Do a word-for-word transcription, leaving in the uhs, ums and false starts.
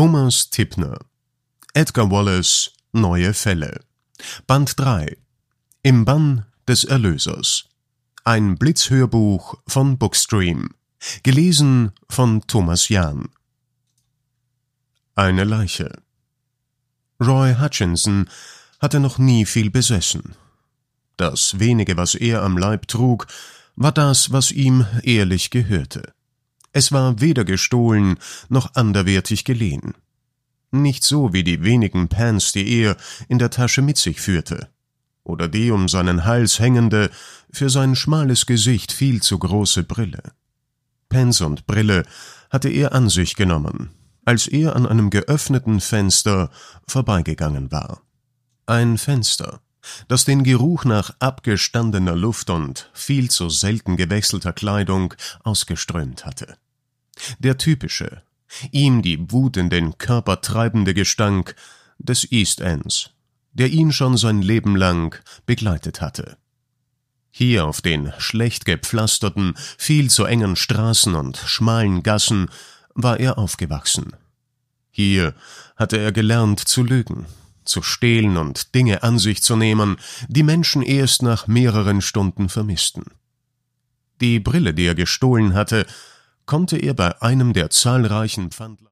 Thomas Tippner. Edgar Wallace, Neue Fälle. Band drei. Im Bann des Erlösers. Ein Blitzhörbuch von Bookstream. Gelesen von Thomas Jahn. Eine Leiche. Roy Hutchinson hatte noch nie viel besessen. Das wenige, was er am Leib trug, war das, was ihm ehrlich gehörte. Es war weder gestohlen noch anderweitig geliehen. Nicht so wie die wenigen Pence, die er in der Tasche mit sich führte, oder die um seinen Hals hängende, für sein schmales Gesicht viel zu große Brille. Pence und Brille hatte er an sich genommen, als er an einem geöffneten Fenster vorbeigegangen war. Ein Fenster, das den Geruch nach abgestandener Luft und viel zu selten gewechselter Kleidung ausgeströmt hatte. Der typische, ihm die Wut in den Körper treibende Gestank des East Ends, der ihn schon sein Leben lang begleitet hatte. Hier auf den schlecht gepflasterten, viel zu engen Straßen und schmalen Gassen war er aufgewachsen. Hier hatte er gelernt zu lügen, zu stehlen und Dinge an sich zu nehmen, die Menschen erst nach mehreren Stunden vermissten. Die Brille, die er gestohlen hatte, konnte er bei einem der zahlreichen Pfandler